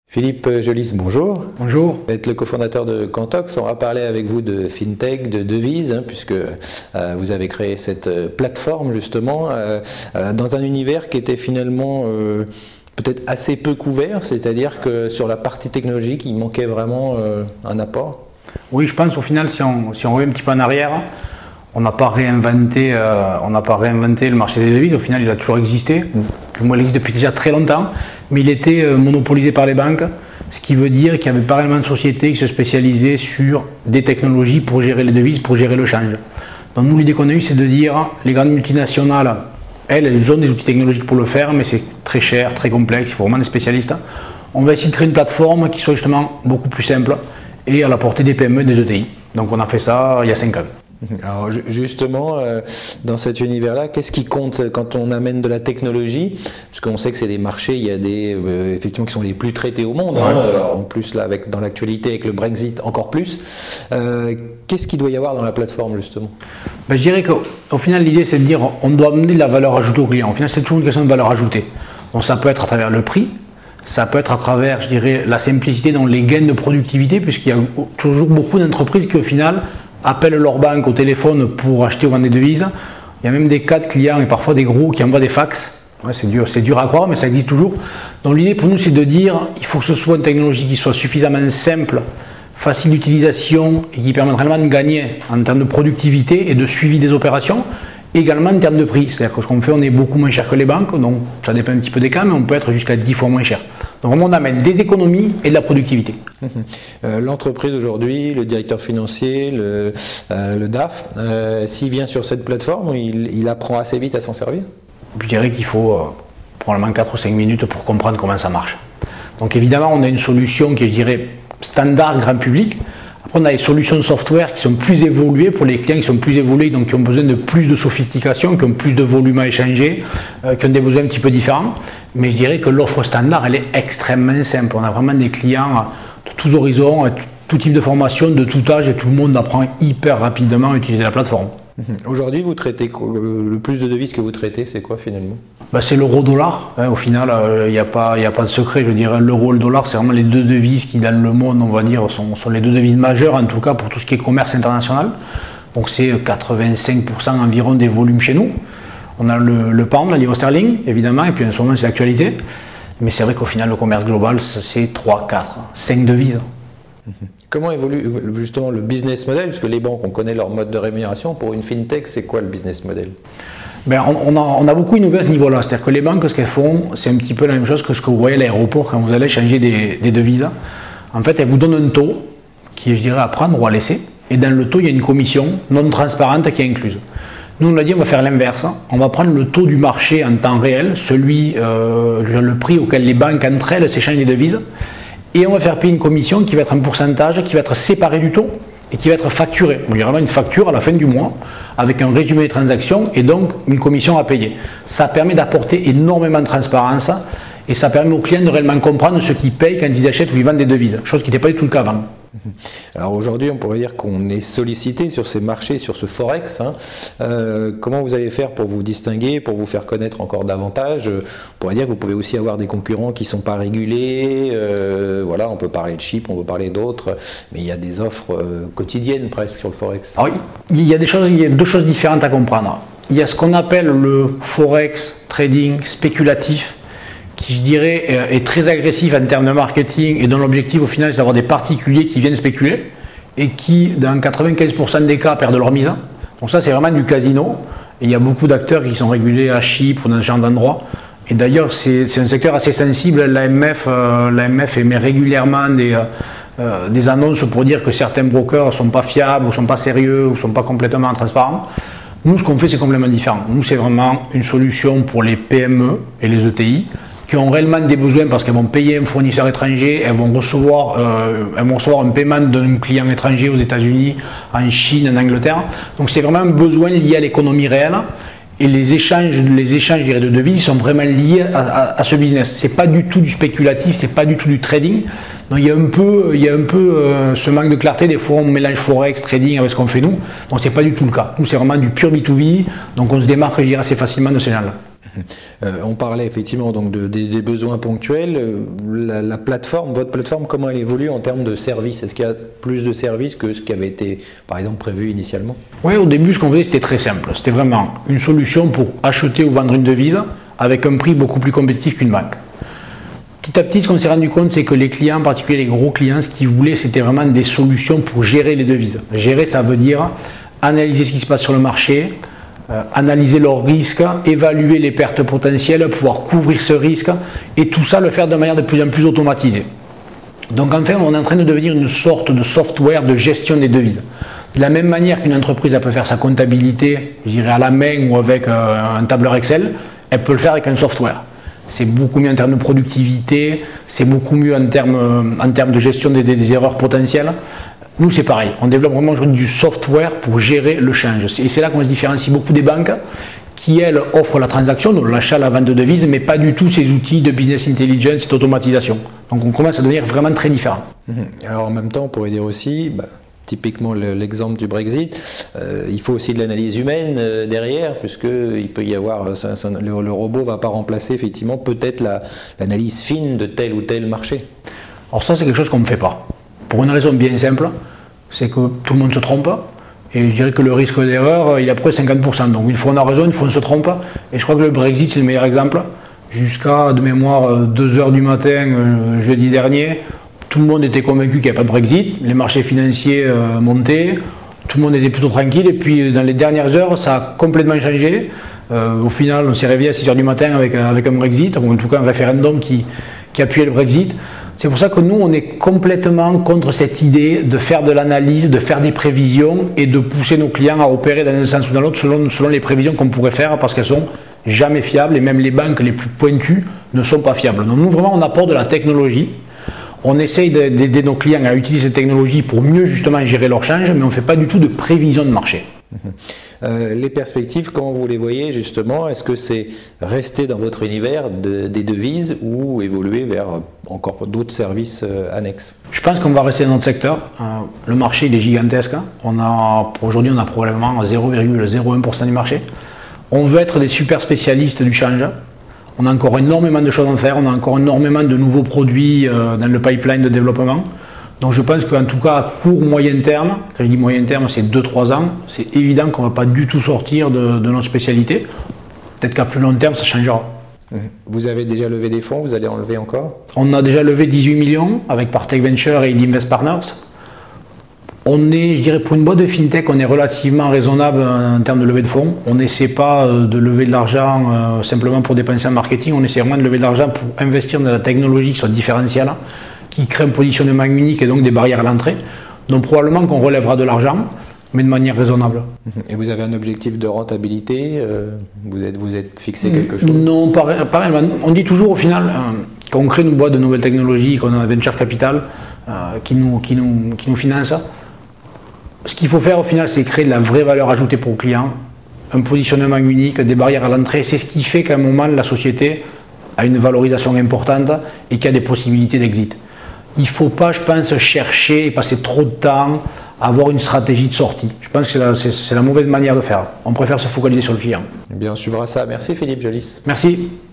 Philippe Jolis, bonjour. Bonjour. Vous êtes le cofondateur de Cantox. On va parler avec vous de FinTech, de devises, puisque vous avez créé cette plateforme justement dans un univers qui était finalement peut-être assez peu couvert, c'est-à-dire que sur la partie technologique, il manquait vraiment un apport. Oui, je pense au final, si on revient un petit peu en arrière, on n'a pas réinventé le marché des devises. Au final, il a toujours existé. Du moins, il existe depuis déjà très longtemps, mais il était monopolisé par les banques, ce qui veut dire qu'il n'y avait pas réellement de sociétés qui se spécialisaient sur des technologies pour gérer les devises, pour gérer le change. Donc nous, l'idée qu'on a eue, c'est de dire, les grandes multinationales, elles ont des outils technologiques pour le faire, mais c'est très cher, très complexe, il faut vraiment des spécialistes. On va essayer de créer une plateforme qui soit justement beaucoup plus simple et à la portée des PME et des ETI. Donc on a fait ça il y a 5 ans. Alors justement, dans cet univers-là, qu'est-ce qui compte quand on amène de la technologie? Parce qu'on sait que c'est des marchés, il y a des effectivement qui sont les plus traités au monde. Hein, alors, en plus là, dans l'actualité avec le Brexit, encore plus. Qu'est-ce qu'il doit y avoir dans la plateforme justement? Je dirais qu'au final, l'idée c'est de dire on doit amener de la valeur ajoutée au client. Au final, c'est toujours une question de valeur ajoutée. Donc ça peut être à travers le prix. Ça peut être à travers, je dirais, la simplicité dans les gains de productivité, puisqu'il y a toujours beaucoup d'entreprises qui, au final, appellent leur banque au téléphone pour acheter ou vendre des devises. Il y a même des cas de clients et parfois des gros qui envoient des fax. Ouais, c'est dur à croire, mais ça existe toujours. Donc l'idée pour nous, c'est de dire il faut que ce soit une technologie qui soit suffisamment simple, facile d'utilisation et qui permette vraiment de gagner en termes de productivité et de suivi des opérations. Également en termes de prix, c'est-à-dire que ce qu'on fait, on est beaucoup moins cher que les banques, donc ça dépend un petit peu des cas, mais on peut être jusqu'à 10 fois moins cher. Donc vraiment, on amène des économies et de la productivité. L'entreprise aujourd'hui, le directeur financier, le DAF, s'il vient sur cette plateforme, il apprend assez vite à s'en servir? Je dirais qu'il faut probablement 4 ou 5 minutes pour comprendre comment ça marche. Donc évidemment, on a une solution qui est, je dirais, standard grand public. Après, on a des solutions de software qui sont plus évoluées pour les clients qui sont plus évolués, donc qui ont besoin de plus de sophistication, qui ont plus de volume à échanger, qui ont des besoins un petit peu différents. Mais je dirais que l'offre standard, elle est extrêmement simple. On a vraiment des clients de tous horizons, tout type de formation, de tout âge, et tout le monde apprend hyper rapidement à utiliser la plateforme. Aujourd'hui, vous traitez le plus de devises que vous traitez, c'est quoi finalement? C'est l'euro-dollar. Au final, il n'y a pas de secret. Je dirais l'euro et le dollar, c'est vraiment les deux devises qui, dans le monde, on va dire, sont les deux devises majeures, en tout cas pour tout ce qui est commerce international. Donc c'est 85% environ des volumes chez nous. On a le pound, la livre sterling, évidemment, et puis en ce moment, c'est l'actualité. Mais c'est vrai qu'au final, le commerce global, c'est 3, 4, 5 devises. Comment évolue justement le business model? Parce que les banques, on connaît leur mode de rémunération. Pour une fintech, c'est quoi le business model? On a beaucoup innové à ce niveau-là. C'est-à-dire que les banques, ce qu'elles font, c'est un petit peu la même chose que ce que vous voyez à l'aéroport quand vous allez changer des devises. En fait, elles vous donnent un taux qui est, je dirais, à prendre ou à laisser. Et dans le taux, il y a une commission non transparente qui est incluse. Nous, on a dit, on va faire l'inverse. On va prendre le taux du marché en temps réel, le prix auquel les banques entre elles s'échangent des devises. Et on va faire payer une commission qui va être un pourcentage, qui va être séparé du taux et qui va être facturé. Il y aura une facture à la fin du mois avec un résumé des transactions et donc une commission à payer. Ça permet d'apporter énormément de transparence et ça permet aux clients de réellement comprendre ce qu'ils payent quand ils achètent ou ils vendent des devises, chose qui n'était pas du tout le cas avant. Alors aujourd'hui, on pourrait dire qu'on est sollicité sur ces marchés, sur ce forex. Comment vous allez faire pour vous distinguer, pour vous faire connaître encore davantage? On pourrait dire que vous pouvez aussi avoir des concurrents qui ne sont pas régulés. On peut parler de Chypre, on peut parler d'autres, mais il y a des offres quotidiennes presque sur le forex. Alors, il y a deux choses différentes à comprendre. Il y a ce qu'on appelle le forex trading spéculatif, qui, je dirais, est très agressif en termes de marketing et dont l'objectif au final c'est d'avoir des particuliers qui viennent spéculer et qui, dans 95% des cas, perdent leur mise. Donc ça, c'est vraiment du casino. Et il y a beaucoup d'acteurs qui sont régulés à Chypre ou dans ce genre d'endroits. Et d'ailleurs, c'est un secteur assez sensible. L'AMF émet régulièrement des annonces pour dire que certains brokers ne sont pas fiables, ou ne sont pas sérieux, ou ne sont pas complètement transparents. Nous, ce qu'on fait, c'est complètement différent. Nous, c'est vraiment une solution pour les PME et les ETI qui ont réellement des besoins parce qu'elles vont payer un fournisseur étranger, elles vont recevoir un paiement d'un client étranger aux États-Unis, en Chine, en Angleterre. Donc c'est vraiment un besoin lié à l'économie réelle et les échanges je dirais, de devises sont vraiment liés à ce business. C'est pas du tout du spéculatif, c'est pas du tout du trading. Donc il y a un peu ce manque de clarté. Des fois on mélange forex, trading avec ce qu'on fait nous. Donc c'est pas du tout le cas. Nous c'est vraiment du pur B2B, donc on se démarque je dirais, assez facilement de ces gens-là. On parlait effectivement donc des besoins ponctuels. La plateforme, votre plateforme, comment elle évolue en termes de services? Est-ce qu'il y a plus de services que ce qui avait été, par exemple, prévu initialement? Oui, au début, ce qu'on faisait, c'était très simple. C'était vraiment une solution pour acheter ou vendre une devise avec un prix beaucoup plus compétitif qu'une banque. Petit à petit, ce qu'on s'est rendu compte, c'est que les clients, en particulier les gros clients, ce qu'ils voulaient, c'était vraiment des solutions pour gérer les devises. Gérer, ça veut dire analyser ce qui se passe sur le marché, analyser leurs risques, évaluer les pertes potentielles, pouvoir couvrir ce risque, et tout ça le faire de manière de plus en plus automatisée. Donc enfin, on est en train de devenir une sorte de software de gestion des devises. De la même manière qu'une entreprise elle peut faire sa comptabilité, je dirais à la main ou avec un tableur Excel, elle peut le faire avec un software. C'est beaucoup mieux en termes de productivité, c'est beaucoup mieux en termes de gestion des erreurs potentielles. Nous, c'est pareil. On développe vraiment aujourd'hui du software pour gérer le change. Et c'est là qu'on se différencie beaucoup des banques qui, elles, offrent la transaction, donc l'achat, la vente de devises, mais pas du tout ces outils de business intelligence et d'automatisation. Donc on commence à devenir vraiment très différent. Alors en même temps, on pourrait dire aussi, typiquement l'exemple du Brexit, il faut aussi de l'analyse humaine derrière, puisqu'il peut y avoir, le robot ne va pas remplacer effectivement peut-être l'analyse fine de tel ou tel marché. Alors ça, c'est quelque chose qu'on ne fait pas. Pour une raison bien simple, c'est que tout le monde se trompe, et je dirais que le risque d'erreur, il est à peu près 50%. Donc une fois on a raison, une fois on se trompe, et je crois que le Brexit, c'est le meilleur exemple. Jusqu'à, de mémoire, 2h du matin, jeudi dernier, tout le monde était convaincu qu'il n'y avait pas de Brexit, les marchés financiers montaient, tout le monde était plutôt tranquille, et puis dans les dernières heures, ça a complètement changé. Au final, on s'est réveillé à 6h du matin avec un Brexit, ou en tout cas un référendum qui appuyait le Brexit. C'est pour ça que nous, on est complètement contre cette idée de faire de l'analyse, de faire des prévisions et de pousser nos clients à opérer dans un sens ou dans l'autre selon les prévisions qu'on pourrait faire, parce qu'elles sont jamais fiables, et même les banques les plus pointues ne sont pas fiables. Donc nous, vraiment, on apporte de la technologie. On essaye d'aider nos clients à utiliser cette technologie pour mieux justement gérer leur change, mais on ne fait pas du tout de prévision de marché. Les perspectives, comment vous les voyez justement? Est-ce que c'est rester dans votre univers des devises ou évoluer vers encore d'autres services annexes? Je pense qu'on va rester dans notre secteur. Le marché il est gigantesque. Aujourd'hui, on a probablement 0,01% du marché. On veut être des super spécialistes du change. On a encore énormément de choses à faire. On a encore énormément de nouveaux produits dans le pipeline de développement. Donc je pense qu'en tout cas à court ou moyen terme, quand je dis moyen terme c'est 2-3 ans, c'est évident qu'on ne va pas du tout sortir de notre spécialité. Peut-être qu'à plus long terme ça changera. Vous avez déjà levé des fonds, vous allez en lever encore? On a déjà levé 18 millions avec Partech Venture et Invest Partners. On est, je dirais pour une boîte de FinTech, on est relativement raisonnable en termes de levée de fonds. On n'essaie pas de lever de l'argent simplement pour dépenser en marketing, on essaie vraiment de lever de l'argent pour investir dans la technologie qui soit différentielle, qui crée un positionnement unique et donc des barrières à l'entrée. Donc probablement qu'on relèvera de l'argent, mais de manière raisonnable. Et vous avez un objectif de rentabilité? Vous êtes fixé quelque chose? Non, pas réellement. On dit toujours au final, quand on crée une boîte de nouvelles technologies, qu'on a un venture capital qui nous finance, ce qu'il faut faire au final, c'est créer de la vraie valeur ajoutée pour le client, un positionnement unique, des barrières à l'entrée. C'est ce qui fait qu'à un moment, la société a une valorisation importante et qu'il y a des possibilités d'exit. Il ne faut pas, je pense, chercher et passer trop de temps à avoir une stratégie de sortie. Je pense que c'est la mauvaise manière de faire. On préfère se focaliser sur le client. Eh bien, on suivra ça. Merci Philippe Jolis. Merci.